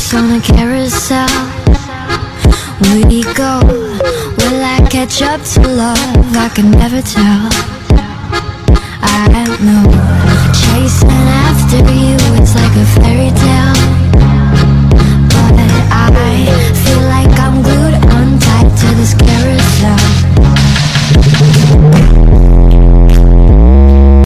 horse on a carousel. Will he go? Will I catch up to love? I can never tell. I don't know. Chasing after you, it's like a fairy tale.